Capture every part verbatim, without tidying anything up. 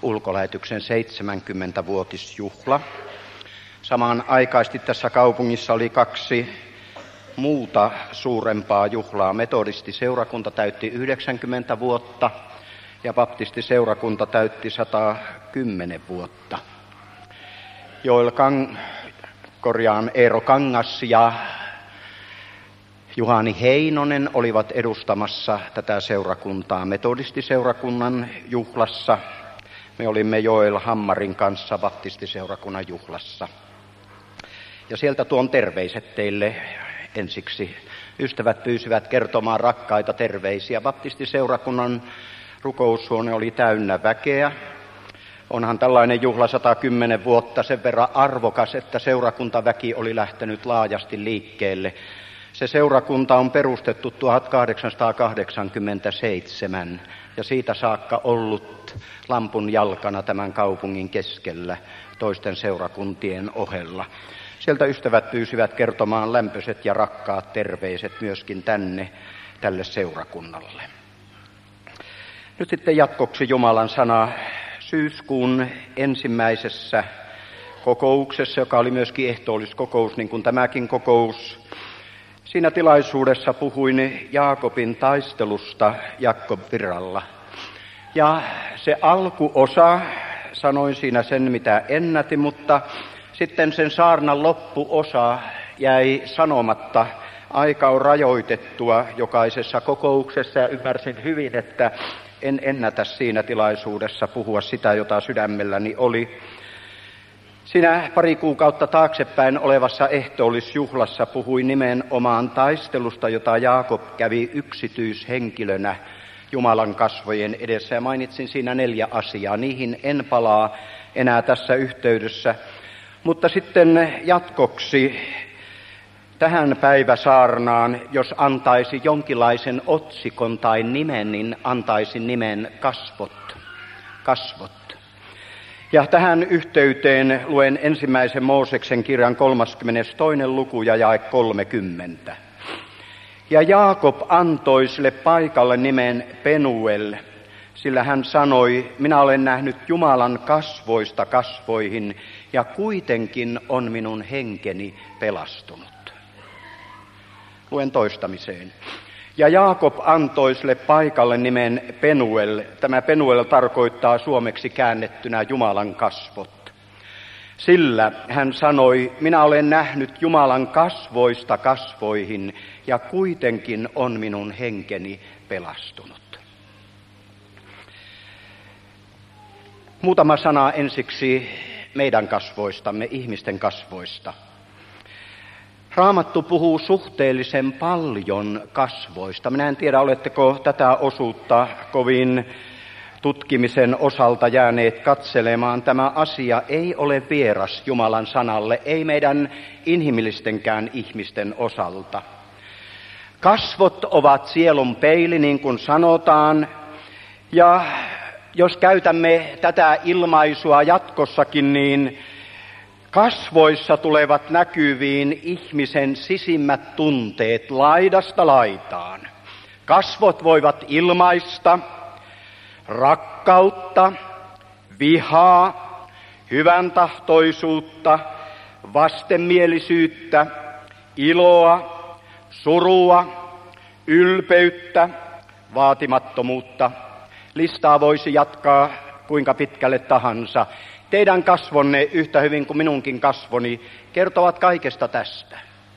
ulkolähetyksen seitsemänkymmenvuotisjuhla. Samanaikaisesti tässä kaupungissa oli kaksi muuta suurempaa juhlaa. Metodistiseurakunta täytti yhdeksänkymmentä vuotta ja baptistiseurakunta täytti sata kymmenen vuotta. Joel Kang, korjaan Eero Kangas ja Juhani Heinonen olivat edustamassa tätä seurakuntaa metodistiseurakunnan juhlassa. Me olimme Joel Hammarin kanssa baptistiseurakunnan juhlassa. Ja sieltä tuon terveiset teille ensiksi. Ystävät pyysivät kertomaan rakkaita terveisiä. Baptistiseurakunnan rukoushuone oli täynnä väkeä. Onhan tällainen juhla sata kymmenen vuotta sen verran arvokas, että seurakuntaväki oli lähtenyt laajasti liikkeelle. Se seurakunta on perustettu tuhatkahdeksansataakahdeksankymmentäseitsemän ja siitä saakka ollut lampun jalkana tämän kaupungin keskellä toisten seurakuntien ohella. Sieltä ystävät pyysivät kertomaan lämpöiset ja rakkaat terveiset myöskin tänne, tälle seurakunnalle. Nyt sitten jatkoksi Jumalan sana syyskuun ensimmäisessä kokouksessa, joka oli myöskin ehtoolliskokous, niin kuin tämäkin kokous. Siinä tilaisuudessa puhuin Jaakobin taistelusta Jaakkob Virralla. Ja se alkuosa, sanoin siinä sen mitä ennätin, mutta sitten sen saarnan loppuosa jäi sanomatta. Aika on rajoitettua jokaisessa kokouksessa ja ymmärsin hyvin, että en ennätä siinä tilaisuudessa puhua sitä, jota sydämelläni oli. Siinä pari kuukautta taaksepäin olevassa ehtoollisjuhlassa puhui nimenomaan taistelusta, jota Jaakob kävi yksityishenkilönä Jumalan kasvojen edessä. Ja mainitsin siinä neljä asiaa. Niihin en palaa enää tässä yhteydessä. Mutta sitten jatkoksi tähän päiväsaarnaan, jos antaisi jonkinlaisen otsikon tai nimen, niin antaisin nimen kasvot. Kasvot. Ja tähän yhteyteen luen ensimmäisen Mooseksen kirjan kolmaskymmenestoinen luku ja jae kolmekymmentä. Ja Jaakob antoi sille paikalle nimen Penuel, sillä hän sanoi, minä olen nähnyt Jumalan kasvoista kasvoihin, ja kuitenkin on minun henkeni pelastunut. Luen toistamiseen. Ja Jaakob antoi sille paikalle nimen Penuel. Tämä Penuel tarkoittaa suomeksi käännettynä Jumalan kasvot. Sillä hän sanoi, minä olen nähnyt Jumalan kasvoista kasvoihin, ja kuitenkin on minun henkeni pelastunut. Muutama sana ensiksi meidän kasvoistamme, ihmisten kasvoista. Raamattu puhuu suhteellisen paljon kasvoista. Minä en tiedä, oletteko tätä osuutta kovin tutkimisen osalta jääneet katselemaan. Tämä asia ei ole vieras Jumalan sanalle, ei meidän inhimillistenkään ihmisten osalta. Kasvot ovat sielun peili, niin kuin sanotaan, ja jos käytämme tätä ilmaisua jatkossakin, niin kasvoissa tulevat näkyviin ihmisen sisimmät tunteet laidasta laitaan. Kasvot voivat ilmaista rakkautta, vihaa, hyväntahtoisuutta, vastenmielisyyttä, iloa, surua, ylpeyttä, vaatimattomuutta. Listaa voisi jatkaa kuinka pitkälle tahansa. Teidän kasvonne yhtä hyvin kuin minunkin kasvoni kertovat kaikesta tästä.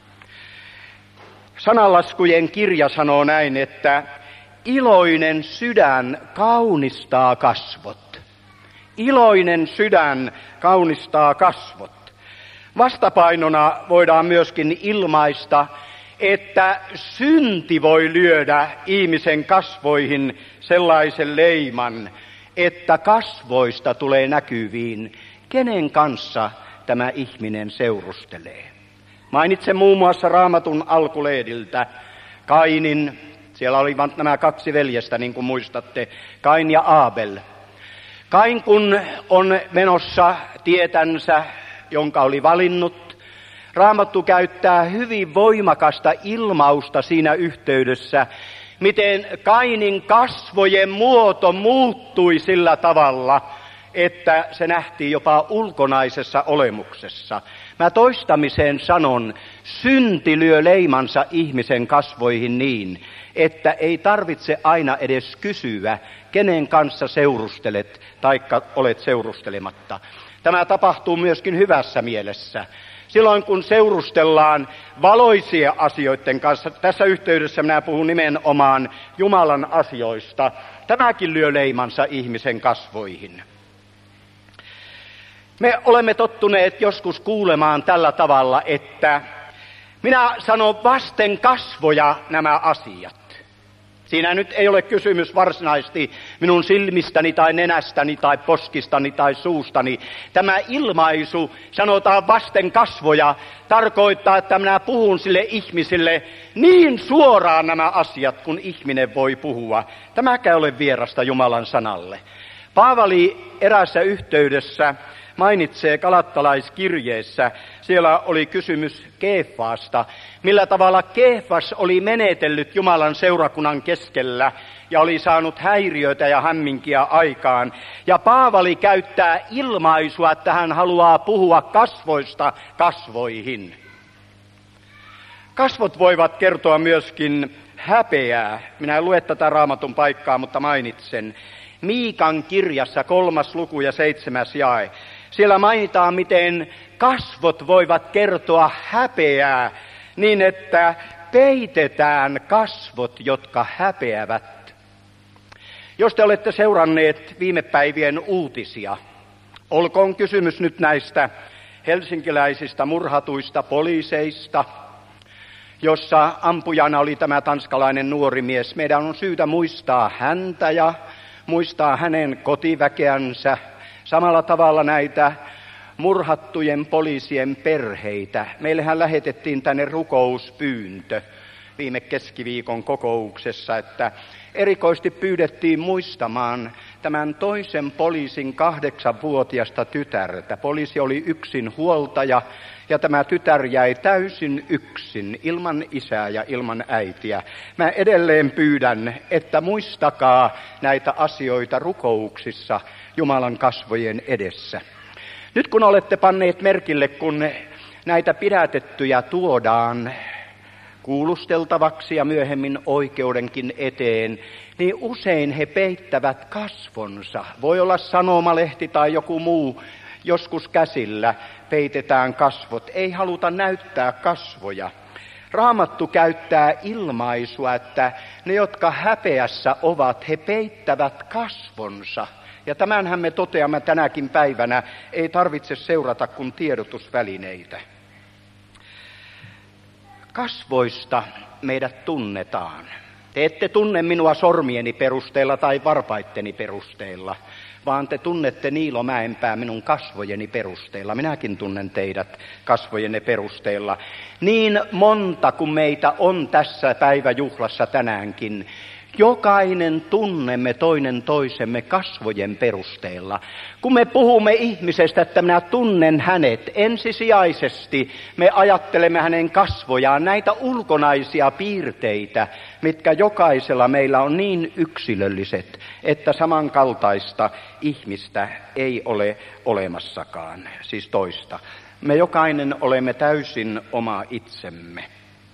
Sananlaskujen kirja sanoo näin, että iloinen sydän kaunistaa kasvot. Iloinen sydän kaunistaa kasvot. Vastapainona voidaan myöskin ilmaista, että synti voi lyödä ihmisen kasvoihin sellaisen leiman, että kasvoista tulee näkyviin, kenen kanssa tämä ihminen seurustelee. Mainitsen muun muassa Raamatun alkulehdiltä Kainin, siellä olivat nämä kaksi veljestä, niin kuin muistatte, Kain ja Aabel. Kain kun on menossa tietänsä, jonka oli valinnut, Raamattu käyttää hyvin voimakasta ilmausta siinä yhteydessä, miten Kainin kasvojen muoto muuttui sillä tavalla, että se nähtiin jopa ulkonaisessa olemuksessa. Mä toistamiseen sanon, synti lyö leimansa ihmisen kasvoihin niin, että ei tarvitse aina edes kysyä, kenen kanssa seurustelet taikka olet seurustelematta. Tämä tapahtuu myöskin hyvässä mielessä. Silloin kun seurustellaan valoisia asioiden kanssa, tässä yhteydessä minä puhun nimenomaan Jumalan asioista, tämäkin lyö leimansa ihmisen kasvoihin. Me olemme tottuneet joskus kuulemaan tällä tavalla, että minä sanon vasten kasvoja nämä asiat. Siinä nyt ei ole kysymys varsinaisesti minun silmistäni tai nenästäni tai poskistani tai suustani. Tämä ilmaisu, sanotaan vasten kasvoja, tarkoittaa, että minä puhun sille ihmiselle niin suoraan nämä asiat, kun ihminen voi puhua. Tämäkään ole vierasta Jumalan sanalle. Paavali eräässä yhteydessä mainitsee galattalaiskirjeessä, siellä oli kysymys Keefasta, millä tavalla Keefas oli menetellyt Jumalan seurakunnan keskellä ja oli saanut häiriöitä ja hämminkiä aikaan. Ja Paavali käyttää ilmaisua, että hän haluaa puhua kasvoista kasvoihin. Kasvot voivat kertoa myöskin häpeää. Minä en lue tätä Raamatun paikkaa, mutta mainitsen. Miikan kirjassa kolmas luku ja seitsemäs jae. Siellä mainitaan, miten kasvot voivat kertoa häpeää niin, että peitetään kasvot, jotka häpeävät. Jos te olette seuranneet viime päivien uutisia, olkoon kysymys nyt näistä helsinkiläisistä murhatuista poliiseista, jossa ampujana oli tämä tanskalainen nuori mies. Meidän on syytä muistaa häntä ja muistaa hänen kotiväkeänsä. Samalla tavalla näitä murhattujen poliisien perheitä. Meillähän lähetettiin tänne rukouspyyntö viime keskiviikon kokouksessa, että erikoisesti pyydettiin muistamaan tämän toisen poliisin kahdeksanvuotiasta tytärtä. Poliisi oli yksin huoltaja ja tämä tytär jäi täysin yksin, ilman isää ja ilman äitiä. Mä edelleen pyydän, että muistakaa näitä asioita rukouksissa Jumalan kasvojen edessä. Nyt kun olette panneet merkille, kun näitä pidätettyjä tuodaan kuulusteltavaksi ja myöhemmin oikeudenkin eteen, niin usein he peittävät kasvonsa. Voi olla sanomalehti tai joku muu, joskus käsillä peitetään kasvot. Ei haluta näyttää kasvoja. Raamattu käyttää ilmaisua, että ne, jotka häpeässä ovat, he peittävät kasvonsa. Ja tämänhän me toteamme tänäkin päivänä, ei tarvitse seurata kuin tiedotusvälineitä. Kasvoista meidät tunnetaan. Te ette tunne minua sormieni perusteella tai varpaitteni perusteella, vaan te tunnette Niilo Mäenpää minun kasvojeni perusteella. Minäkin tunnen teidät kasvojenne perusteella. Niin monta kuin meitä on tässä päiväjuhlassa tänäänkin, jokainen tunnemme toinen toisemme kasvojen perusteella. Kun me puhumme ihmisestä, että minä tunnen hänet, ensisijaisesti me ajattelemme hänen kasvojaan, näitä ulkonaisia piirteitä, mitkä jokaisella meillä on niin yksilölliset, että samankaltaista ihmistä ei ole olemassakaan, siis toista. Me jokainen olemme täysin oma itsemme.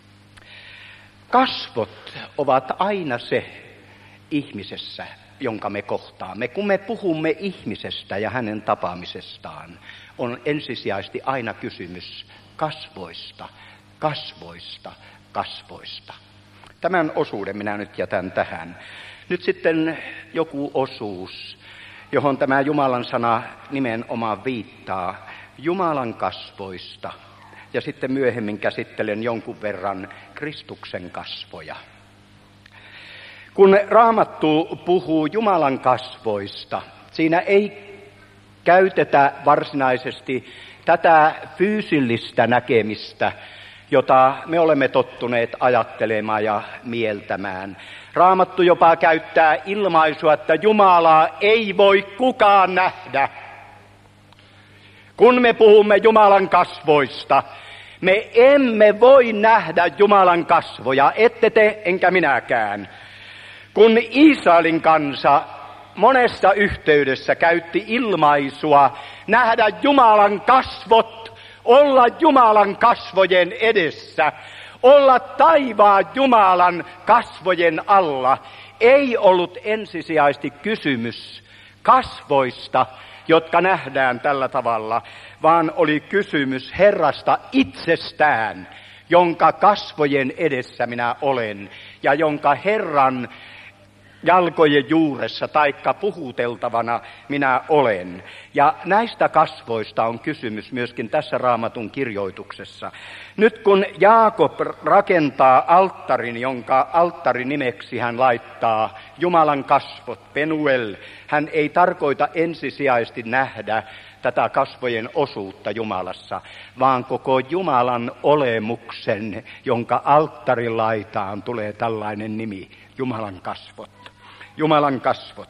Kasvot ovat aina se ihmisessä, jonka me kohtaamme. Kun me puhumme ihmisestä ja hänen tapaamisestaan, on ensisijaisesti aina kysymys kasvoista, kasvoista, kasvoista. Tämän osuuden minä nyt jätän tähän. Nyt sitten joku osuus, johon tämä Jumalan sana nimenomaan viittaa, Jumalan kasvoista. Ja sitten myöhemmin käsittelen jonkun verran Kristuksen kasvoja. Kun Raamattu puhuu Jumalan kasvoista, siinä ei käytetä varsinaisesti tätä fyysillistä näkemistä, jota me olemme tottuneet ajattelemaan ja mieltämään. Raamattu jopa käyttää ilmaisua, että Jumalaa ei voi kukaan nähdä. Kun me puhumme Jumalan kasvoista, me emme voi nähdä Jumalan kasvoja, ette te enkä minäkään. Kun Israelin kansa monessa yhteydessä käytti ilmaisua nähdä Jumalan kasvot, olla Jumalan kasvojen edessä, olla taivaan Jumalan kasvojen alla. Ei ollut ensisijaisesti kysymys kasvoista, jotka nähdään tällä tavalla, vaan oli kysymys Herrasta itsestään, jonka kasvojen edessä minä olen ja jonka Herran jalkojen juuressa taikka puhuteltavana minä olen. Ja näistä kasvoista on kysymys myöskin tässä Raamatun kirjoituksessa. Nyt kun Jaakob rakentaa alttarin, jonka alttarin nimeksi hän laittaa Jumalan kasvot, Penuel, hän ei tarkoita ensisijaisesti nähdä tätä kasvojen osuutta Jumalassa, vaan koko Jumalan olemuksen, jonka alttarin laitaan tulee tällainen nimi, Jumalan kasvot. Jumalan kasvot.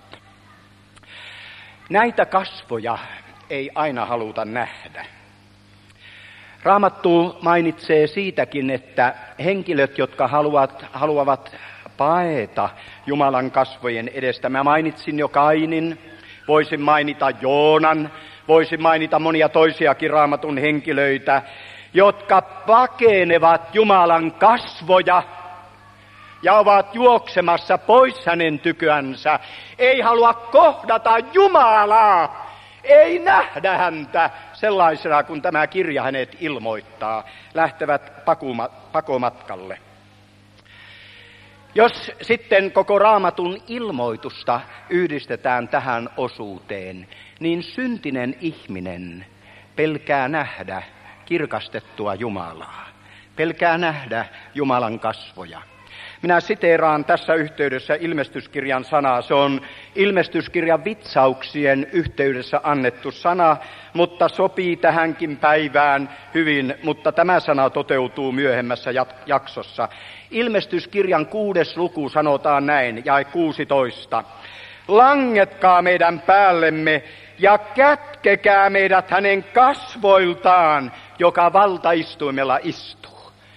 Näitä kasvoja ei aina haluta nähdä. Raamattu mainitsee siitäkin, että henkilöt, jotka haluavat, haluavat paeta Jumalan kasvojen edestä, mä mainitsin jo Kainin, voisin mainita Joonan, voisin mainita monia toisiakin Raamatun henkilöitä, jotka pakenevat Jumalan kasvoja ja ovat juoksemassa pois hänen tykönsä. Ei halua kohdata Jumalaa, ei nähdä häntä sellaisena kuin tämä kirja hänet ilmoittaa. Lähtevät pakomatkalle. Jos sitten koko Raamatun ilmoitusta yhdistetään tähän osuuteen, niin syntinen ihminen pelkää nähdä kirkastettua Jumalaa. Pelkää nähdä Jumalan kasvoja. Minä siteeraan tässä yhteydessä ilmestyskirjan sanaa. Se on ilmestyskirjan vitsauksien yhteydessä annettu sana, mutta sopii tähänkin päivään hyvin, mutta tämä sana toteutuu myöhemmässä jaksossa. Ilmestyskirjan kuudes luku sanotaan näin, jae kuusitoista. Langetkaa meidän päällemme ja kätkekää meidät hänen kasvoiltaan, joka valtaistuimella istuu.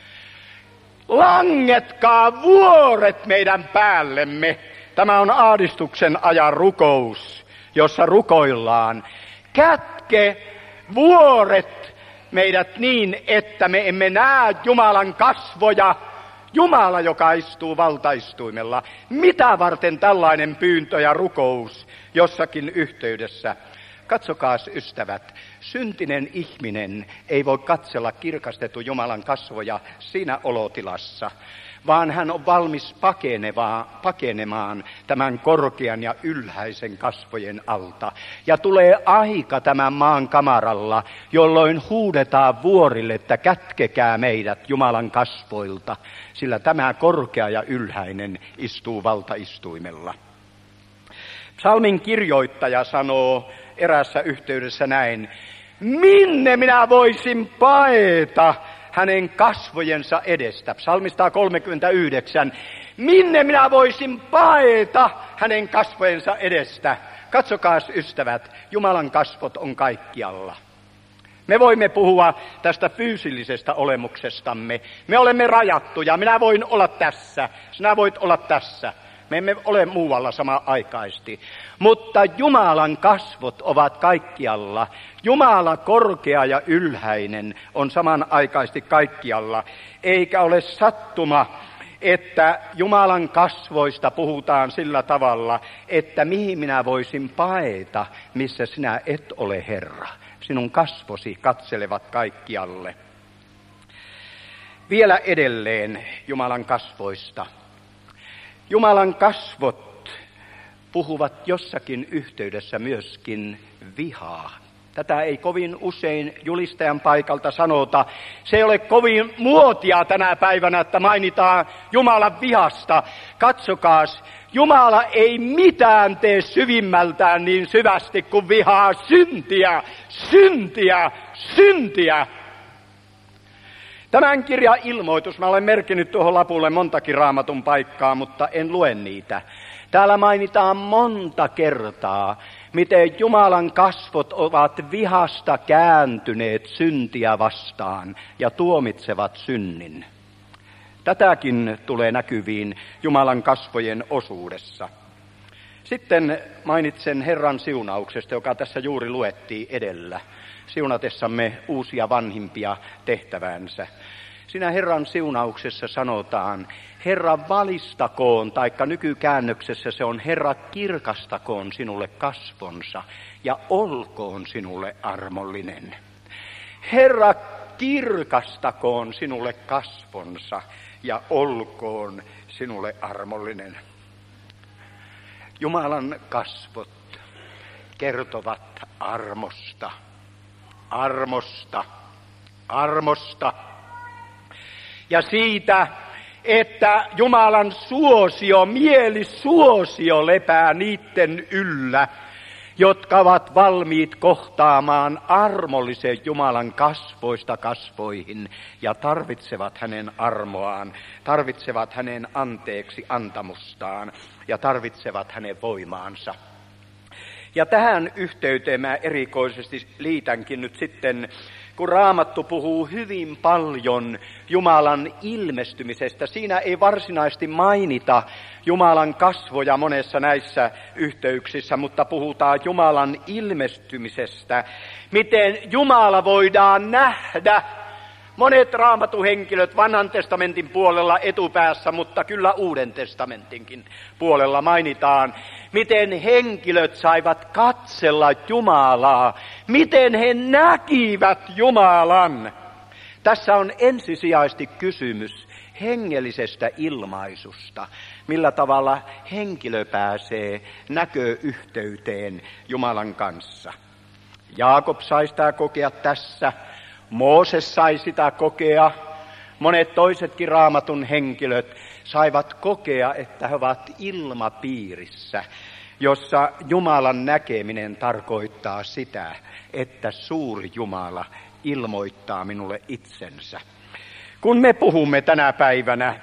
Langetkaa vuoret meidän päällemme. Tämä on ahdistuksen ajan rukous, jossa rukoillaan. Kätke vuoret meidät niin, että me emme näe Jumalan kasvoja. Jumala, joka istuu valtaistuimella. Mitä varten tällainen pyyntö ja rukous jossakin yhteydessä? Katsokaas ystävät, syntinen ihminen ei voi katsella kirkastetun Jumalan kasvoja siinä olotilassa, vaan hän on valmis pakenemaan tämän korkean ja ylhäisen kasvojen alta. Ja tulee aika tämän maan kamaralla, jolloin huudetaan vuorille, että kätkekää meidät Jumalan kasvoilta, sillä tämä korkea ja ylhäinen istuu valtaistuimella. Psalmin kirjoittaja sanoo erässä yhteydessä näin, minne minä voisin paeta hänen kasvojensa edestä. Psalmista kolmekymmentäyhdeksän. Minne minä voisin paeta hänen kasvojensa edestä. Katsokaas ystävät, Jumalan kasvot on kaikkialla. Me voimme puhua tästä fyysillisestä olemuksestamme. Me olemme rajattuja. Minä voin olla tässä, sinä voit olla tässä. Me emme ole muualla samanaikaisesti. Mutta Jumalan kasvot ovat kaikkialla. Jumala korkea ja ylhäinen on samanaikaisesti kaikkialla. Eikä ole sattuma, että Jumalan kasvoista puhutaan sillä tavalla, että mihin minä voisin paeta, missä sinä et ole Herra. Sinun kasvosi katselevat kaikkialle. Vielä edelleen Jumalan kasvoista. Jumalan kasvot puhuvat jossakin yhteydessä myöskin vihaa. Tätä ei kovin usein julistajan paikalta sanota. Se ei ole kovin muotia tänä päivänä, että mainitaan Jumalan vihasta. Katsokaas, Jumala ei mitään tee syvimmältään niin syvästi kuin vihaa syntiä, syntiä, syntiä. Tämän kirjan ilmoitus, mä olen merkinnyt tuohon lapulle montakin Raamatun paikkaa, mutta en lue niitä. Täällä mainitaan monta kertaa, miten Jumalan kasvot ovat vihasta kääntyneet syntiä vastaan ja tuomitsevat synnin. Tätäkin tulee näkyviin Jumalan kasvojen osuudessa. Sitten mainitsen Herran siunauksesta, joka tässä juuri luettiin edellä, siunatessamme uusia vanhimpia tehtävänsä. Siinä Herran siunauksessa sanotaan, Herra valistakoon, taikka nykykäännöksessä se on Herra kirkastakoon sinulle kasvonsa ja olkoon sinulle armollinen. Herra kirkastakoon sinulle kasvonsa ja olkoon sinulle armollinen. Jumalan kasvot kertovat armosta, armosta, armosta ja siitä, että Jumalan suosio, mielisuosio lepää niiden yllä, jotka ovat valmiit kohtaamaan armollisen Jumalan kasvoista kasvoihin ja tarvitsevat hänen armoaan, tarvitsevat hänen anteeksi antamustaan ja tarvitsevat hänen voimaansa. Ja tähän yhteyteen mä erikoisesti liitänkin nyt sitten, kun Raamattu puhuu hyvin paljon Jumalan ilmestymisestä. Siinä ei varsinaisesti mainita Jumalan kasvoja monessa näissä yhteyksissä, mutta puhutaan Jumalan ilmestymisestä. Miten Jumala voidaan nähdä? Monet raamatuhenkilöt vanhan testamentin puolella etupäässä, mutta kyllä uuden testamentinkin puolella mainitaan, miten henkilöt saivat katsella Jumalaa, miten he näkivät Jumalan. Tässä on ensisijaisesti kysymys hengellisestä ilmaisusta, millä tavalla henkilö pääsee näköyhteyteen Jumalan kanssa. Jaakob sai sitä kokea tässä. Mooses sai sitä kokea, monet toisetkin Raamatun henkilöt saivat kokea, että he ovat ilmapiirissä, jossa Jumalan näkeminen tarkoittaa sitä, että suuri Jumala ilmoittaa minulle itsensä. Kun me puhumme tänä päivänä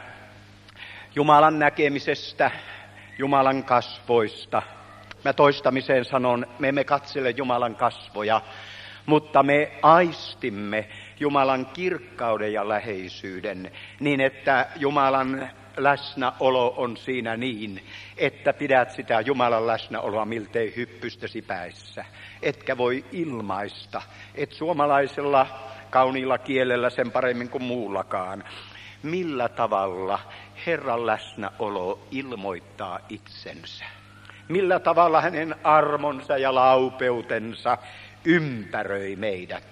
Jumalan näkemisestä, Jumalan kasvoista, mä toistamiseen sanon, me emme katsele Jumalan kasvoja, mutta me aistimme Jumalan kirkkauden ja läheisyyden niin, että Jumalan läsnäolo on siinä niin, että pidät sitä Jumalan läsnäoloa miltei hyppystäsi päissä. Etkä voi ilmaista, et suomalaisella kauniilla kielellä sen paremmin kuin muullakaan. Millä tavalla Herran läsnäolo ilmoittaa itsensä? Millä tavalla hänen armonsa ja laupeutensa ympäröi meidät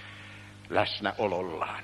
läsnäolollaan.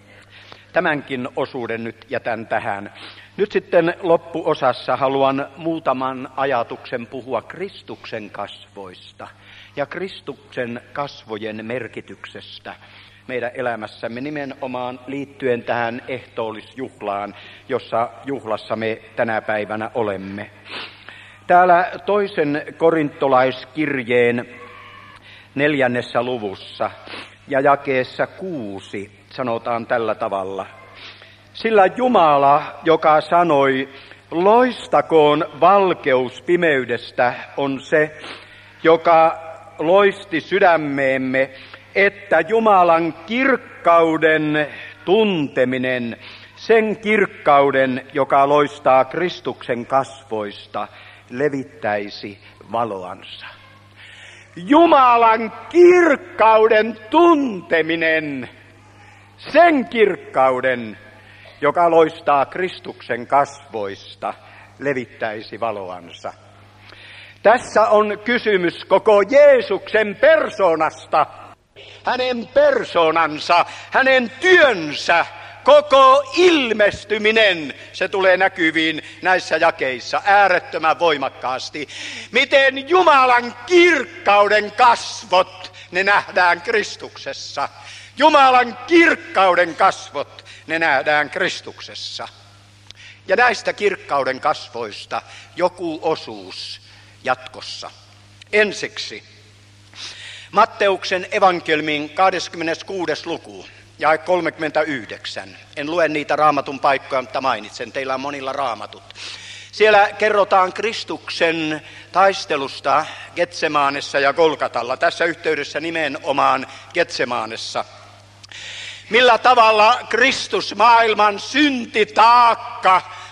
Tämänkin osuuden nyt jätän tähän. Nyt sitten loppuosassa haluan muutaman ajatuksen puhua Kristuksen kasvoista ja Kristuksen kasvojen merkityksestä meidän elämässämme nimenomaan liittyen tähän ehtoollisjuhlaan, jossa juhlassa me tänä päivänä olemme. Täällä toisen korintolaiskirjeen neljännessä luvussa ja jakeessa kuusi sanotaan tällä tavalla. Sillä Jumala, joka sanoi, loistakoon valkeus pimeydestä, on se, joka loisti sydämeemme, että Jumalan kirkkauden tunteminen, sen kirkkauden, joka loistaa Kristuksen kasvoista, levittäisi valoansa. Jumalan kirkkauden tunteminen, sen kirkkauden, joka loistaa Kristuksen kasvoista, levittäisi valoansa. Tässä on kysymys koko Jeesuksen persoonasta, hänen persoonansa, hänen työnsä, koko ilmestyminen, se tulee näkyviin näissä jakeissa äärettömän voimakkaasti. Miten Jumalan kirkkauden kasvot, ne nähdään Kristuksessa. Jumalan kirkkauden kasvot, ne nähdään Kristuksessa. Ja näistä kirkkauden kasvoista joku osuus jatkossa. Ensiksi Matteuksen evankeliumin kahdeskymmeneskuudes luku. Jae kolmekymmentäyhdeksän. En lue niitä raamatun paikkoja, mutta mainitsen. Teillä on monilla raamatut. Siellä kerrotaan Kristuksen taistelusta Getsemaanessa ja Golgatalla. Tässä yhteydessä nimenomaan Getsemaanessa. Millä tavalla Kristus maailman syntitaakka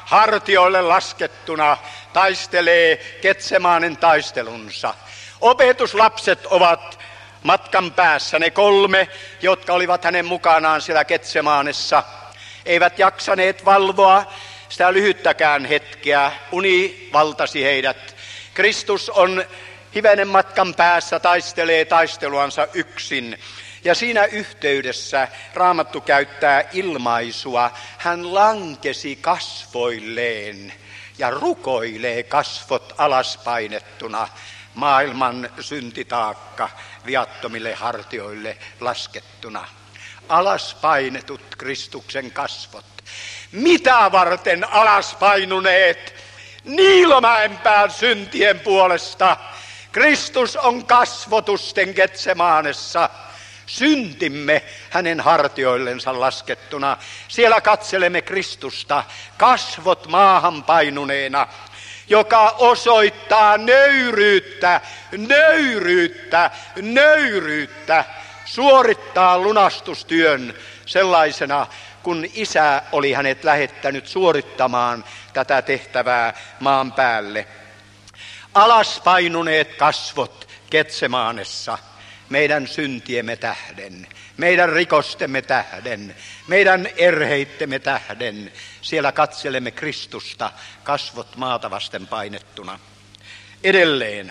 hartioille laskettuna taistelee Getsemaanen taistelunsa. Opetuslapset ovat matkan päässä, ne kolme, jotka olivat hänen mukanaan siellä Getsemaanessa, eivät jaksaneet valvoa sitä lyhyttäkään hetkeä. Uni valtasi heidät. Kristus on hivenen matkan päässä, taistelee taisteluansa yksin. Ja siinä yhteydessä Raamattu käyttää ilmaisua. Hän lankesi kasvoilleen ja rukoilee kasvot alaspainettuna. Maailman syntitaakka viattomille hartioille laskettuna. Alaspainetut Kristuksen kasvot. Mitä varten alaspainuneet? Niilomäenpään syntien puolesta. Kristus on kasvotusten Getsemaanessa. Syntimme hänen hartioillensa laskettuna. Siellä katselemme Kristusta kasvot maahan painuneena, joka osoittaa nöyryyttä, nöyryyttä, nöyryyttä, suorittaa lunastustyön sellaisena, kun Isä oli hänet lähettänyt suorittamaan tätä tehtävää maan päälle. Alaspainuneet kasvot Getsemaanessa meidän syntiemme tähden, meidän rikostemme tähden, meidän erheittemme tähden. Siellä katselemme Kristusta kasvot maata vasten painettuna. Edelleen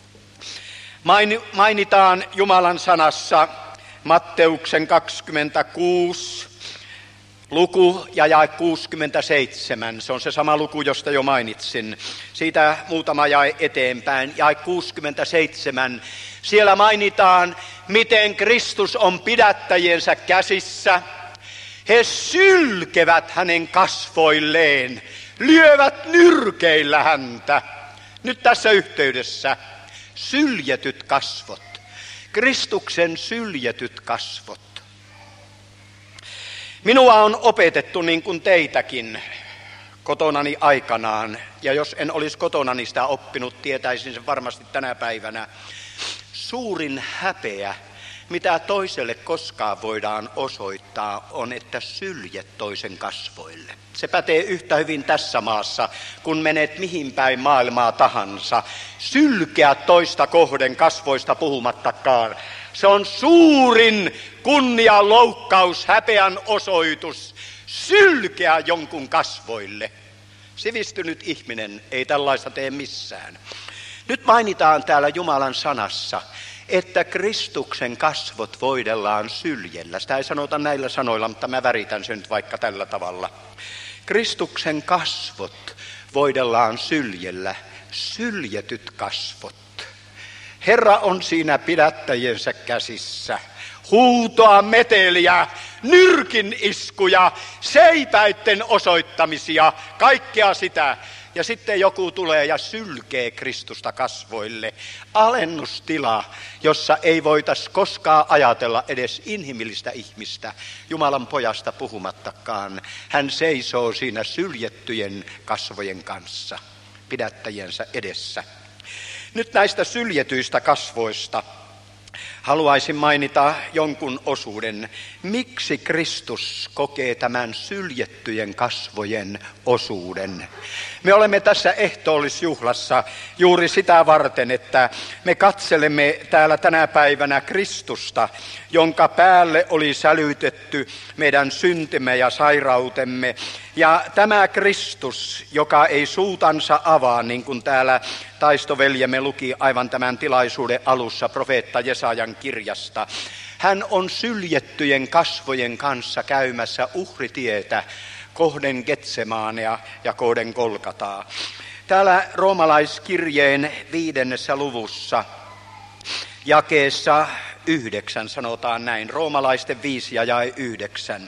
mainitaan Jumalan sanassa Matteuksen kaksikymmentäkuusi luku ja jae kuusikymmentäseitsemän. Se on se sama luku, josta jo mainitsin. Siitä muutama jae eteenpäin. Jae kuusikymmentäseitsemän. Siellä mainitaan, miten Kristus on pidättäjiensä käsissä. He sylkevät hänen kasvoilleen, lyövät nyrkeillä häntä. Nyt tässä yhteydessä syljetyt kasvot, Kristuksen syljetyt kasvot. Minua on opetettu niin kuin teitäkin kotonani aikanaan, ja jos en olisi kotonani sitä oppinut, tietäisin sen varmasti tänä päivänä. Suurin häpeä, mitä toiselle koskaan voidaan osoittaa, on, että syljet toisen kasvoille. Se pätee yhtä hyvin tässä maassa, kun menet mihin päin maailmaa tahansa. Sylkeä toista kohden kasvoista puhumattakaan. Se on suurin kunnian loukkaus, häpeän osoitus, sylkeä jonkun kasvoille. Sivistynyt ihminen ei tällaista tee missään. Nyt mainitaan täällä Jumalan sanassa, että Kristuksen kasvot voidellaan syljellä. Sitä ei sanota näillä sanoilla, mutta mä väritän sen nyt vaikka tällä tavalla. Kristuksen kasvot voidellaan syljellä, syljetyt kasvot. Herra on siinä pidättäjiensä käsissä. Huutoa, meteliä, nyrkin iskuja, seipäitten osoittamisia, kaikkea sitä. Ja sitten joku tulee ja sylkee Kristusta kasvoille. Alennustila, jossa ei voitaisi koskaan ajatella edes inhimillistä ihmistä, Jumalan pojasta puhumattakaan. Hän seisoo siinä syljettyjen kasvojen kanssa, pidättäjiensä edessä. Nyt näistä syljetyistä kasvoista haluaisin mainita jonkun osuuden. Miksi Kristus kokee tämän syljettyjen kasvojen osuuden? Me olemme tässä ehtoollisjuhlassa juuri sitä varten, että me katselemme täällä tänä päivänä Kristusta, jonka päälle oli sälytetty meidän syntimme ja sairautemme. Ja tämä Kristus, joka ei suutansa avaa, niin kuin täällä taistoveljemme luki aivan tämän tilaisuuden alussa profeetta Jesajan kirjasta. Hän on syljettyjen kasvojen kanssa käymässä uhritietä kohden Getsemaanea ja kohden Golgataa. Täällä roomalaiskirjeen viidennessä luvussa jakeessa yhdeksän sanotaan näin, roomalaisten viisi ja jae yhdeksän.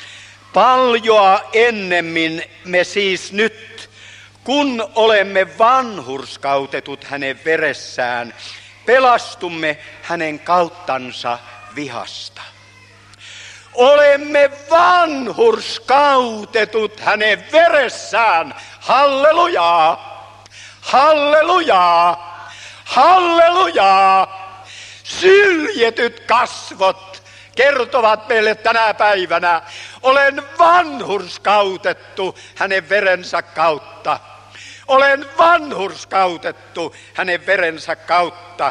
Paljoa ennemmin me siis nyt, kun olemme vanhurskautetut hänen veressään, pelastumme hänen kauttansa vihasta. Olemme vanhurskautetut hänen veressään. Hallelujaa! Hallelujaa! Hallelujaa! Syljetyt kasvot kertovat meille tänä päivänä, olen vanhurskautettu hänen verensä kautta. Olen vanhurskautettu hänen verensä kautta.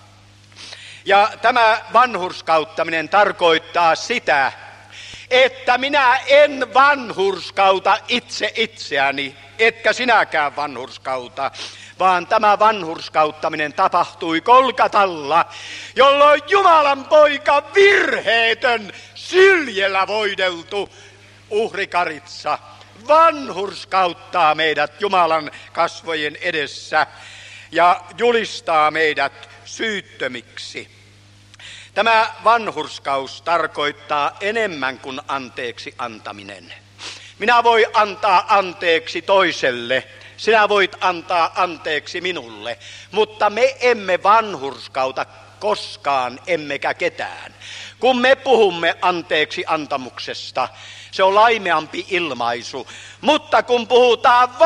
Ja tämä vanhurskauttaminen tarkoittaa sitä, että minä en vanhurskauta itse itseäni, etkä sinäkään vanhurskauta, vaan tämä vanhurskauttaminen tapahtui Golgatalla, jolloin Jumalan poika virheetön, syljellä voideltu uhrikaritsa vanhurskauttaa meidät Jumalan kasvojen edessä ja julistaa meidät syyttömiksi. Tämä vanhurskaus tarkoittaa enemmän kuin anteeksi antaminen. Minä voin antaa anteeksi toiselle, sinä voit antaa anteeksi minulle, mutta me emme vanhurskauta koskaan, emmekä ketään. Kun me puhumme anteeksi antamuksesta, se on laimeampi ilmaisu, mutta kun puhutaan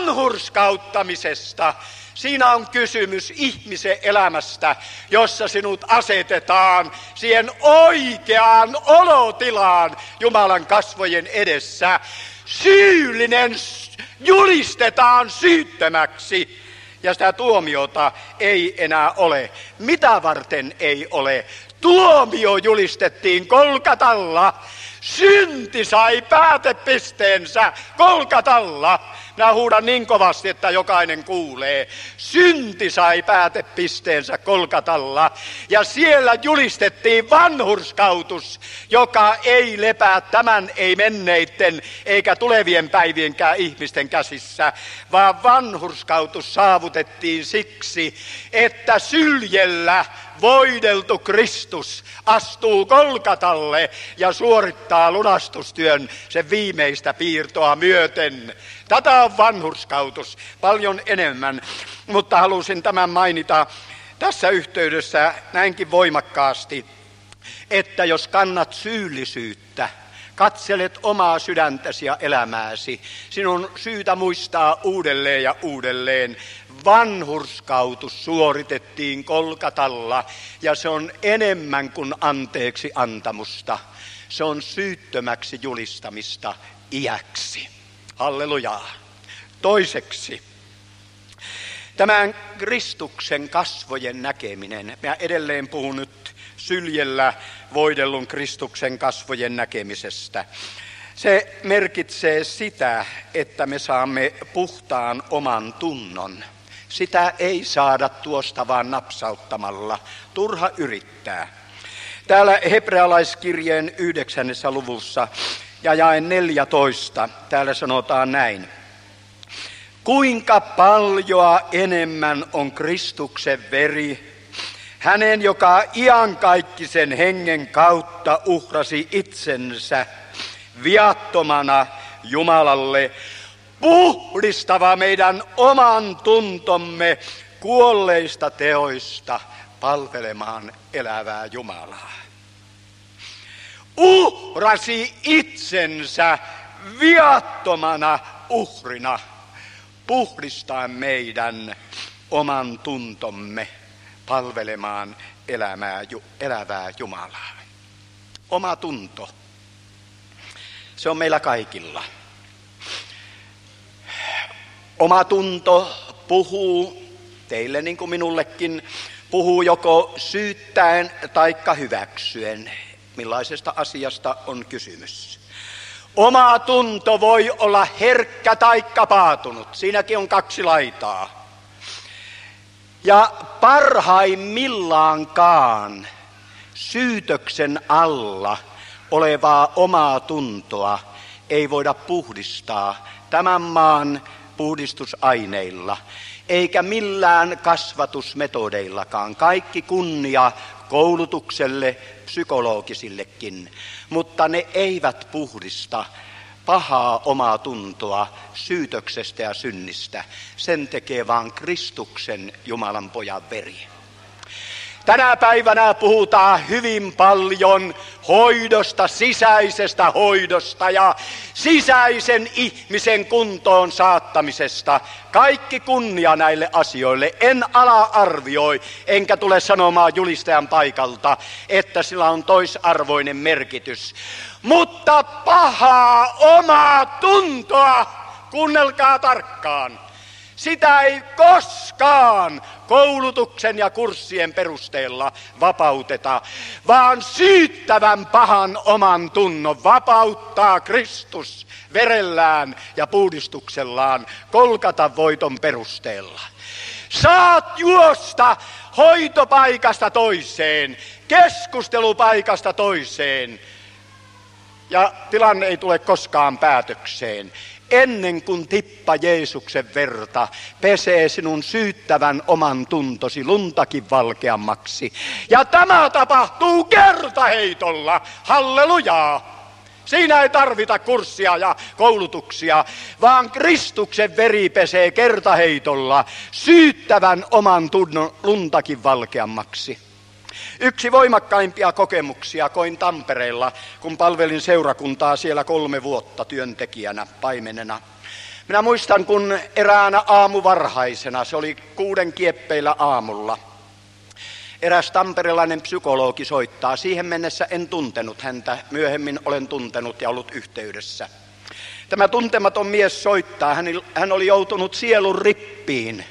vanhurskauttamisesta, siinä on kysymys ihmisen elämästä, jossa sinut asetetaan siihen oikeaan olotilaan Jumalan kasvojen edessä. Syyllinen julistetaan syyttömäksi ja sitä tuomiota ei enää ole. Mitä varten ei ole? Tuomio julistettiin Golgatalla. Synti sai päätepisteensä Golgatalla. Minä huudan niin kovasti, että jokainen kuulee. Synti sai päätepisteensä Golgatalla ja siellä julistettiin vanhurskautus, joka ei lepää tämän, ei menneitten eikä tulevien päivienkään ihmisten käsissä, vaan vanhurskautus saavutettiin siksi, että syljellä voideltu Kristus astuu Golgatalle ja suorittaa lunastustyön sen viimeistä piirtoa myöten. Tätä on vanhurskautus paljon enemmän, mutta halusin tämän mainita tässä yhteydessä näinkin voimakkaasti, että jos kannat syyllisyyttä, katselet omaa sydäntäsi ja elämääsi, sinun syytä muistaa uudelleen ja uudelleen. Vanhurskautus suoritettiin Golgatalla ja se on enemmän kuin anteeksi antamusta. Se on syyttömäksi julistamista iäksi. Hallelujaa. Toiseksi, tämän Kristuksen kasvojen näkeminen. Mä edelleen puhun nyt syljellä voidellun Kristuksen kasvojen näkemisestä. Se merkitsee sitä, että me saamme puhtaan oman tunnon. Sitä ei saada tuosta vaan napsauttamalla. Turha yrittää. Täällä hebrealaiskirjeen yhdeksännessä luvussa ja jae neljätoista, täällä sanotaan näin. Kuinka paljoa enemmän on Kristuksen veri, hänen joka iankaikkisen hengen kautta uhrasi itsensä viattomana Jumalalle, puhdistava meidän oman tuntomme kuolleista teoista palvelemaan elävää Jumalaa. Uhrasi itsensä viattomana uhrina, puhdistaen meidän oman tuntomme palvelemaan elämää, elävää Jumalaa. Oma tunto, se on meillä kaikilla. Oma tunto puhuu, teille niin kuin minullekin, puhuu joko syyttäen taikka hyväksyen. Millaisesta asiasta on kysymys? Oma tunto voi olla herkkä taikka paatunut. Siinäkin on kaksi laitaa. Ja parhaimmillaankaan syytöksen alla olevaa omaa tuntoa ei voida puhdistaa tämän maan puhdistusaineilla, eikä millään kasvatusmetodeillakaan. Kaikki kunnia koulutukselle, psykologisillekin, mutta ne eivät puhdista pahaa omaa tuntoa syytöksestä ja synnistä. Sen tekee vaan Kristuksen Jumalan pojan veri. Tänä päivänä puhutaan hyvin paljon hoidosta, sisäisestä hoidosta ja sisäisen ihmisen kuntoon saattamisesta. Kaikki kunnia näille asioille. En ala-arvioi, enkä tule sanomaan julistajan paikalta, että sillä on toisarvoinen merkitys. Mutta pahaa omaa tuntoa, kuunnelkaa tarkkaan. Sitä ei koskaan koulutuksen ja kurssien perusteella vapauteta, vaan syyttävän pahan oman tunnon vapauttaa Kristus verellään ja puhdistuksellaan Golgatan voiton perusteella. Saat juosta hoitopaikasta toiseen, keskustelupaikasta toiseen, ja tilanne ei tule koskaan päätökseen. Ennen kuin tippa Jeesuksen verta pesee sinun syyttävän oman tuntosi luntakin valkeammaksi. Ja tämä tapahtuu kertaheitolla. Hallelujaa! Siinä ei tarvita kurssia ja koulutuksia, vaan Kristuksen veri pesee kertaheitolla syyttävän oman tunnon luntakin valkeammaksi. Yksi voimakkaimpia kokemuksia koin Tampereella, kun palvelin seurakuntaa siellä kolme vuotta työntekijänä, paimenena. Minä muistan, kun eräänä aamuvarhaisena, se oli kuuden kieppeillä aamulla, eräs tamperelainen psykologi soittaa. Siihen mennessä en tuntenut häntä, myöhemmin olen tuntenut ja ollut yhteydessä. Tämä tuntematon mies soittaa, hän oli joutunut sielun rippiin.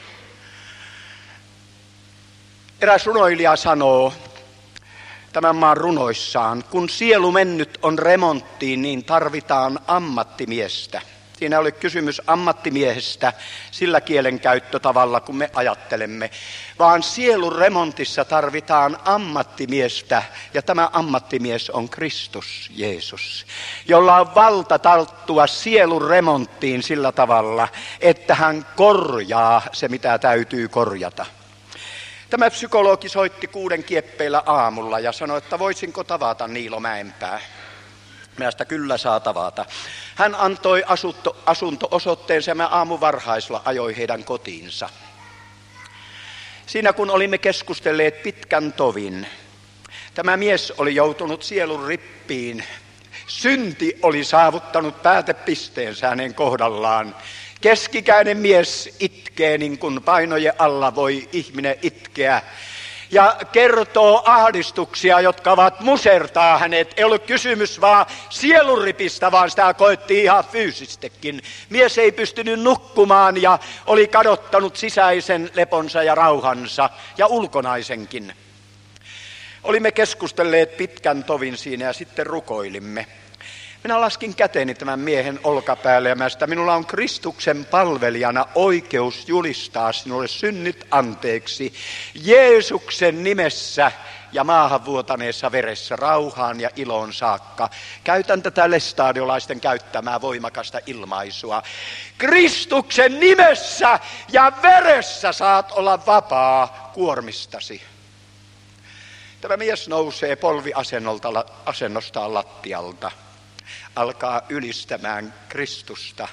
Eräs runoilija sanoo tämän maan runoissaan, kun sielu mennyt on remonttiin, niin tarvitaan ammattimiestä. Siinä oli kysymys ammattimiehestä sillä kielenkäyttötavalla, kun me ajattelemme, vaan sielun remontissa tarvitaan ammattimiestä, ja tämä ammattimies on Kristus Jeesus, jolla on valta tarttua sielun remonttiin sillä tavalla, että hän korjaa se, mitä täytyy korjata. Tämä psykologi soitti kuuden kieppeillä aamulla ja sanoi, että voisinko tavata Niilo Mäenpää. Minä sitä kyllä saa tavata. Hän antoi asunto, asunto-osoitteensa ja mä aamuvarhaisella ajoi heidän kotiinsa. Siinä kun olimme keskustelleet pitkän tovin, tämä mies oli joutunut sielun rippiin. Synti oli saavuttanut päätepisteensä hänen kohdallaan. Keskikäinen mies itkee niin kuin painojen alla voi ihminen itkeä. Ja kertoo ahdistuksia, jotka ovat musertaa hänet. Ei ollut kysymys vaan sielunripistä, vaan sitä koettiin ihan fyysistäkin. Mies ei pystynyt nukkumaan ja oli kadottanut sisäisen leponsa ja rauhansa ja ulkonaisenkin. Olimme keskustelleet pitkän tovin siinä ja sitten rukoilimme. Minä laskin käteni tämän miehen olkapäälle ja mä sitä, minulla on Kristuksen palvelijana oikeus julistaa sinulle synnit anteeksi Jeesuksen nimessä ja maahan vuotaneessa veressä rauhaan ja iloon saakka. Käytän tätä lestadiolaisten käyttämää voimakasta ilmaisua. Kristuksen nimessä ja veressä saat olla vapaa kuormistasi. Tämä mies nousee polviasennostaan lattialta. Alkaa ylistämään Kristusta,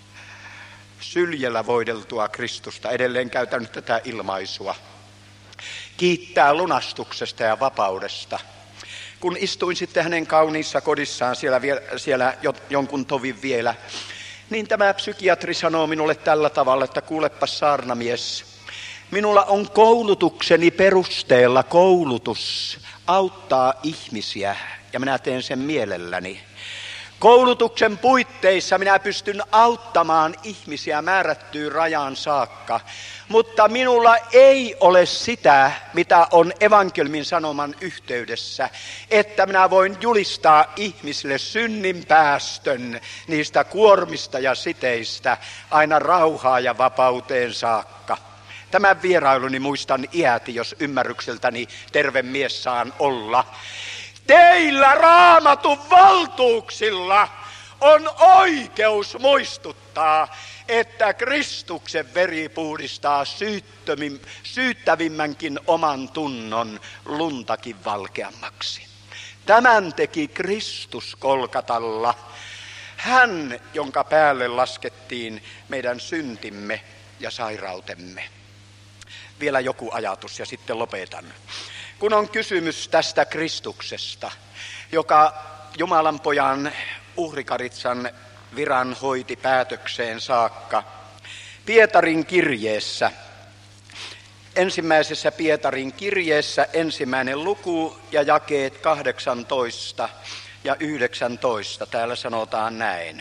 syljellä voideltua Kristusta, edelleen käytän nyt tätä ilmaisua. Kiittää lunastuksesta ja vapaudesta. Kun istuin sitten hänen kauniissa kodissaan siellä, siellä jonkun tovin vielä, niin tämä psykiatri sanoo minulle tällä tavalla, että kuulepas saarnamies, minulla on koulutukseni perusteella koulutus auttaa ihmisiä ja minä teen sen mielelläni. Koulutuksen puitteissa minä pystyn auttamaan ihmisiä määrättyyn rajaan saakka, mutta minulla ei ole sitä, mitä on evankeliumin sanoman yhteydessä, että minä voin julistaa ihmisille synnin päästön niistä kuormista ja siteistä aina rauhaa ja vapauteen saakka. Tämän vierailuni muistan iäti, jos ymmärrykseltäni terve mies saan olla. Teillä Raamatun valtuuksilla on oikeus muistuttaa, että Kristuksen veri puhdistaa syyttävimmänkin oman tunnon luntakin valkeammaksi. Tämän teki Kristus Golgatalla. Hän, jonka päälle laskettiin meidän syntimme ja sairautemme. Vielä joku ajatus ja sitten lopetan. kun on kysymys tästä Kristuksesta, joka Jumalan pojan uhrikaritsan viran hoiti päätökseen saakka. Pietarin kirjeessä, ensimmäisessä Pietarin kirjeessä ensimmäinen luku ja jakeet kahdeksantoista ja yhdeksäntoista, täällä sanotaan näin.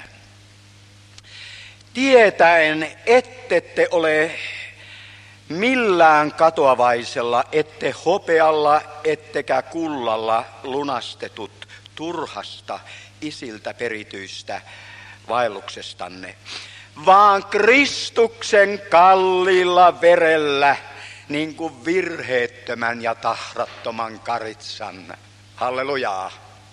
Tietäen, ettette ole millään katoavaisella, ette hopealla, ettekä kullalla lunastetut turhasta isiltä perityistä vaelluksestanne, vaan Kristuksen kalliilla verellä, niin kuin virheettömän ja tahrattoman karitsan. Hallelujaa.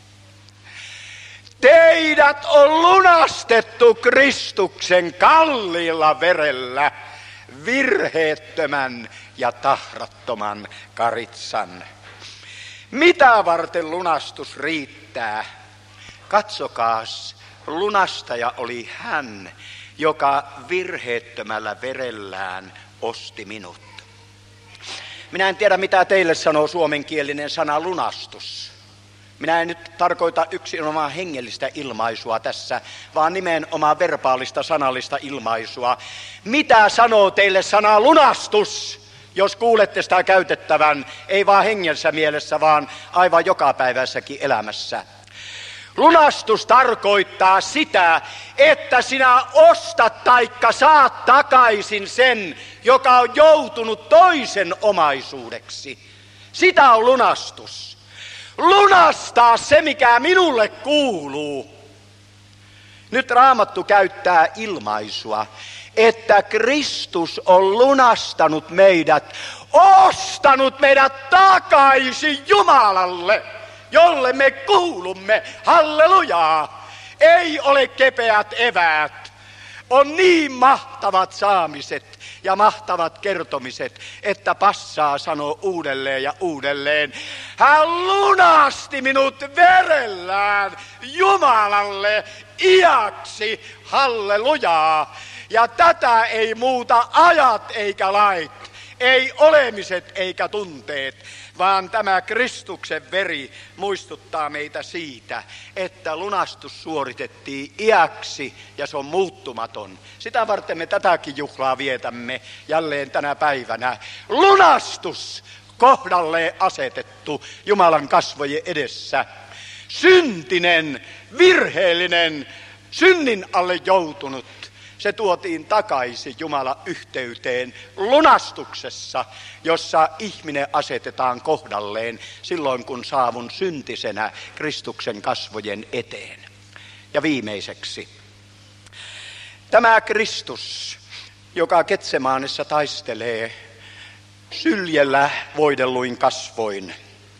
Teidät on lunastettu Kristuksen kalliilla verellä, virheettömän ja tahrattoman karitsan. Mitä varten lunastus riittää? Katsokaas, lunastaja oli hän, joka virheettömällä verellään osti minut. Minä en tiedä, mitä teille sanoo suomenkielinen sana lunastus. Minä en nyt tarkoita yksinomaan hengellistä ilmaisua tässä, vaan nimenomaan verbaalista sanallista ilmaisua. Mitä sanoo teille sana lunastus, jos kuulette sitä käytettävän, ei vaan hengessä mielessä, vaan aivan jokapäiväisessäkin elämässä? Lunastus tarkoittaa sitä, että sinä ostat taikka saat takaisin sen, joka on joutunut toisen omaisuudeksi. Sitä on lunastus. Lunastaa se, mikä minulle kuuluu. Nyt Raamattu käyttää ilmaisua, että Kristus on lunastanut meidät, ostanut meidät takaisin Jumalalle, jolle me kuulumme. Hallelujaa! Ei ole kepeät eväät. On niin mahtavat saamiset ja mahtavat kertomiset, että passaa sanoa uudelleen ja uudelleen. Hän lunasti minut verellään Jumalalle iäksi. Hallelujaa! Ja tätä ei muuta ajat eikä lait, ei olemiset eikä tunteet, vaan tämä Kristuksen veri muistuttaa meitä siitä, että lunastus suoritettiin iäksi ja se on muuttumaton. Sitä varten me tätäkin juhlaa vietämme jälleen tänä päivänä. Lunastus kohdalleen asetettu Jumalan kasvojen edessä. Syntinen, virheellinen, synnin alle joutunut. Se tuotiin takaisin Jumalan yhteyteen lunastuksessa, jossa ihminen asetetaan kohdalleen silloin, kun saavun syntisenä Kristuksen kasvojen eteen. Ja viimeiseksi, tämä Kristus, joka Getsemaanessa taistelee syljellä voidelluin kasvoin,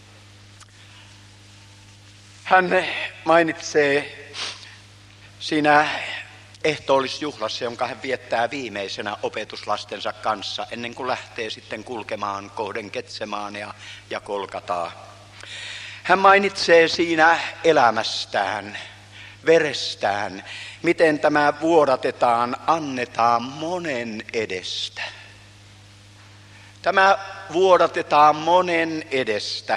hän mainitsee siinä ehtoollisjuhlassa, jonka hän viettää viimeisenä opetuslastensa kanssa, ennen kuin lähtee sitten kulkemaan kohden Getsemaanea ja Golgataa. Hän mainitsee siinä elämästään, verestään, miten tämä vuodatetaan, annetaan monen edestä. Tämä vuodatetaan monen edestä.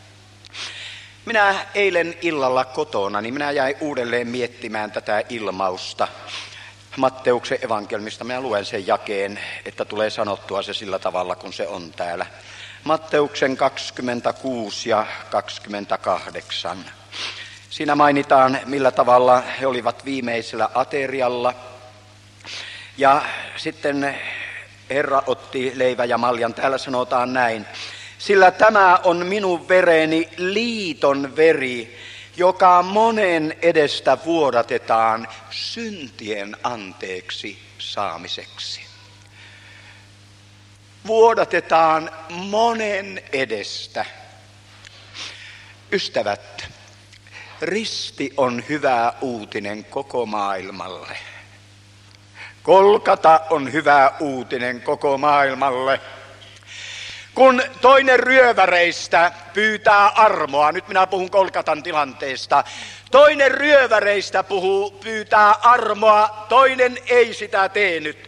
Minä eilen illalla kotona, niin minä jäin uudelleen miettimään tätä ilmausta Matteuksen evankeliumista. Minä luen sen jakeen, että tulee sanottua se sillä tavalla, kun se on täällä. Matteuksen kaksikymmentäkuusi ja kaksikymmentäkahdeksan. Siinä mainitaan, millä tavalla he olivat viimeisellä aterialla. Ja sitten Herra otti leivän ja maljan. Täällä sanotaan näin. Sillä tämä on minun vereni, liiton veri, joka monen edestä vuodatetaan syntien anteeksi saamiseksi. Vuodatetaan monen edestä. Ystävät, risti on hyvä uutinen koko maailmalle. Golgata on hyvä uutinen koko maailmalle. Kun toinen ryöväreistä pyytää armoa, nyt minä puhun Golgatan tilanteesta, toinen ryöväreistä puhuu, pyytää armoa, toinen ei sitä tehnyt.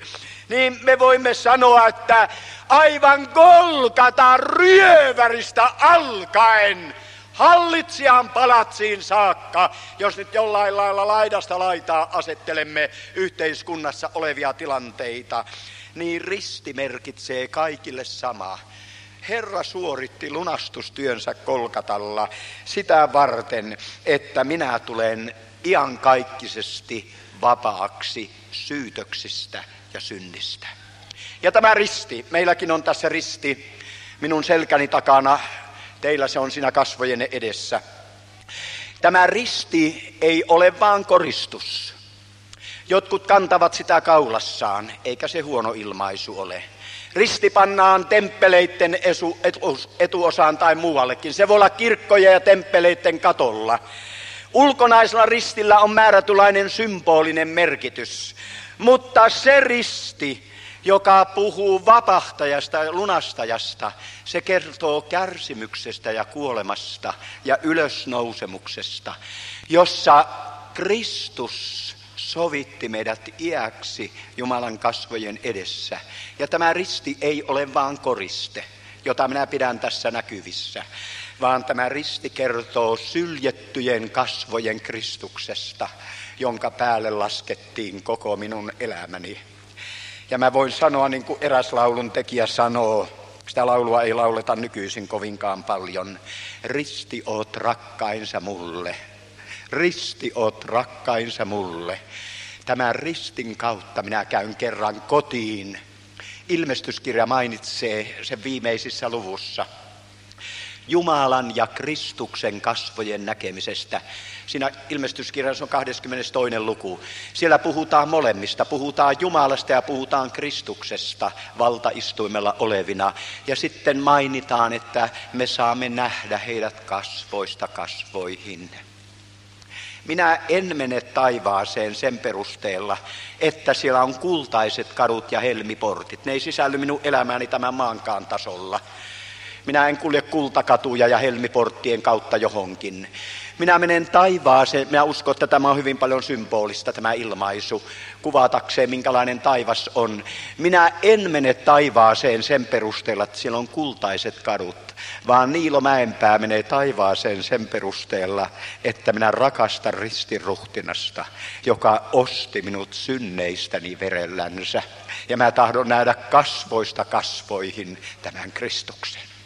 niin me voimme sanoa, että aivan Golgatan ryöväristä alkaen hallitsijan palatsiin saakka, jos nyt jollain lailla laidasta laitaa asettelemme yhteiskunnassa olevia tilanteita, niin risti merkitsee kaikille samaa. Herra suoritti lunastustyönsä Golgatalla sitä varten, että minä tulen iankaikkisesti vapaaksi syytöksistä ja synnistä. Ja tämä risti, meilläkin on tässä risti minun selkäni takana, teillä se on siinä kasvojenne edessä. Tämä risti ei ole vaan koristus. Jotkut kantavat sitä kaulassaan, eikä se huono ilmaisu ole. Risti pannaan temppeleiden etu, etu, etuosaan tai muuallekin. Se voi olla kirkkojen ja temppeleiden katolla. Ulkonaisella ristillä on määrätynlainen symbolinen merkitys, mutta se risti, joka puhuu vapahtajasta ja lunastajasta, se kertoo kärsimyksestä ja kuolemasta ja ylösnousemuksesta, jossa Kristus sovitti meidät iäksi Jumalan kasvojen edessä. Ja tämä risti ei ole vaan koriste, jota minä pidän tässä näkyvissä, vaan tämä risti kertoo syljettyjen kasvojen Kristuksesta, jonka päälle laskettiin koko minun elämäni. Ja mä voin sanoa, niin kuin eräs laulun tekijä sanoo, sitä laulua ei lauleta nykyisin kovinkaan paljon, risti oot rakkainsa mulle, risti oot rakkainsa mulle. Tämän ristin kautta minä käyn kerran kotiin. Ilmestyskirja mainitsee sen viimeisissä luvussa Jumalan ja Kristuksen kasvojen näkemisestä. Siinä ilmestyskirjassa on kahdeskymmenestoinen luku. Siellä puhutaan molemmista. Puhutaan Jumalasta ja puhutaan Kristuksesta valtaistuimella olevina. Ja sitten mainitaan, että me saamme nähdä heidät kasvoista kasvoihin. Minä en mene taivaaseen sen perusteella, että siellä on kultaiset kadut ja helmiportit. Ne ei sisälly minun elämääni tämän maankaan tasolla. Minä en kulje kultakatuja ja helmiporttien kautta johonkin. Minä menen taivaaseen, minä uskon, että tämä on hyvin paljon symbolista tämä ilmaisu, kuvatakseen minkälainen taivas on. Minä en mene taivaaseen sen perusteella, että siellä on kultaiset kadut, vaan Niilo Mäenpää menee taivaaseen sen perusteella, että minä rakastan ristinruhtinasta, joka osti minut synneistäni verellänsä. Ja mä tahdon nähdä kasvoista kasvoihin tämän Kristuksen.